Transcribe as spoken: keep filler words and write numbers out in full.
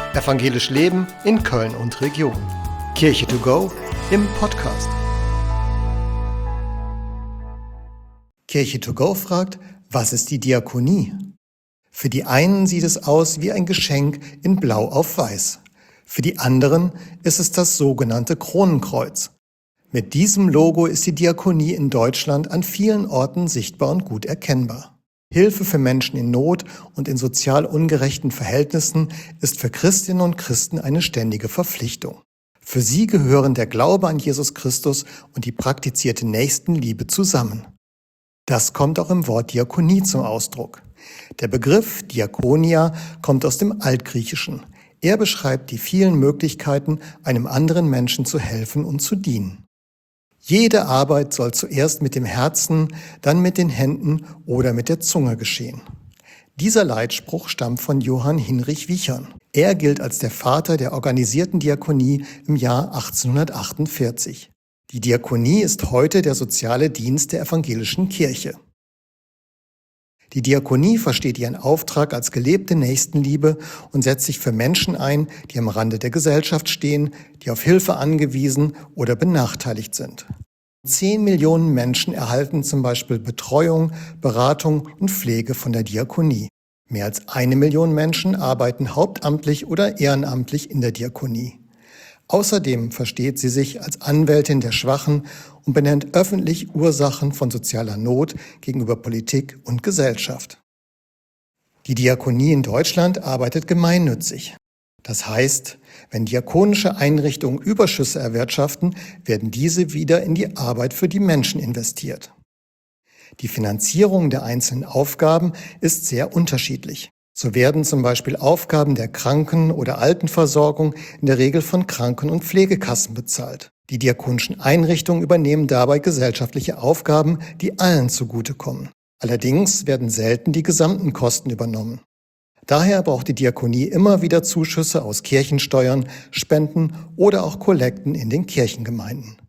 Evangelisch Leben in Köln und Region. Kirche to go im Podcast. Kirche to go fragt, was ist die Diakonie? Für die einen sieht es aus wie ein Geschenk in Blau auf Weiß. Für die anderen ist es das sogenannte Kronenkreuz. Mit diesem Logo ist die Diakonie in Deutschland an vielen Orten sichtbar und gut erkennbar. Hilfe für Menschen in Not und in sozial ungerechten Verhältnissen ist für Christinnen und Christen eine ständige Verpflichtung. Für sie gehören der Glaube an Jesus Christus und die praktizierte Nächstenliebe zusammen. Das kommt auch im Wort Diakonie zum Ausdruck. Der Begriff Diakonia kommt aus dem Altgriechischen. Er beschreibt die vielen Möglichkeiten, einem anderen Menschen zu helfen und zu dienen. Jede Arbeit soll zuerst mit dem Herzen, dann mit den Händen oder mit der Zunge geschehen. Dieser Leitspruch stammt von Johann Hinrich Wichern. Er gilt als der Vater der organisierten Diakonie im Jahr achtzehnhundertachtundvierzig. Die Diakonie ist heute der soziale Dienst der evangelischen Kirche. Die Diakonie versteht ihren Auftrag als gelebte Nächstenliebe und setzt sich für Menschen ein, die am Rande der Gesellschaft stehen, die auf Hilfe angewiesen oder benachteiligt sind. Zehn Millionen Menschen erhalten zum Beispiel Betreuung, Beratung und Pflege von der Diakonie. Mehr als eine Million Menschen arbeiten hauptamtlich oder ehrenamtlich in der Diakonie. Außerdem versteht sie sich als Anwältin der Schwachen und benennt öffentlich Ursachen von sozialer Not gegenüber Politik und Gesellschaft. Die Diakonie in Deutschland arbeitet gemeinnützig. Das heißt, wenn diakonische Einrichtungen Überschüsse erwirtschaften, werden diese wieder in die Arbeit für die Menschen investiert. Die Finanzierung der einzelnen Aufgaben ist sehr unterschiedlich. So werden zum Beispiel Aufgaben der Kranken- oder Altenversorgung in der Regel von Kranken- und Pflegekassen bezahlt. Die diakonischen Einrichtungen übernehmen dabei gesellschaftliche Aufgaben, die allen zugutekommen. Allerdings werden selten die gesamten Kosten übernommen. Daher braucht die Diakonie immer wieder Zuschüsse aus Kirchensteuern, Spenden oder auch Kollekten in den Kirchengemeinden.